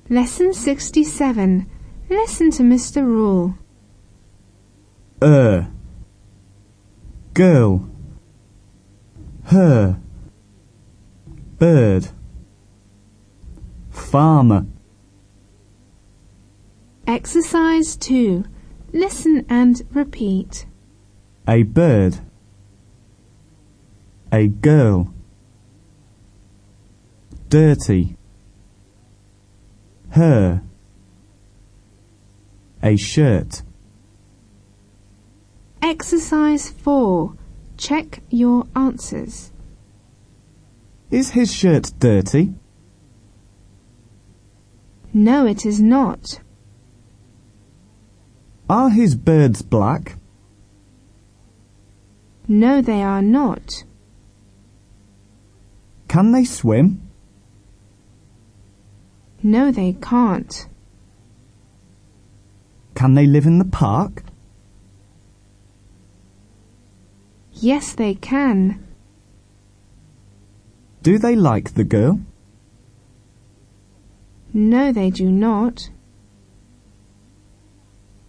Lesson 67. Listen to Mr. Rule. Girl. Her. Bird. Farmer. Exercise 2. Listen and repeat. A bird. A girl. Dirty. Her. A shirt. Exercise 4. Check your answers. Is his shirt dirty? No, it is not. Are his birds black? No, they are not. Can they swim? No, they can't. Can they live in the park? Yes, they can. Do they like the girl? No, they do not.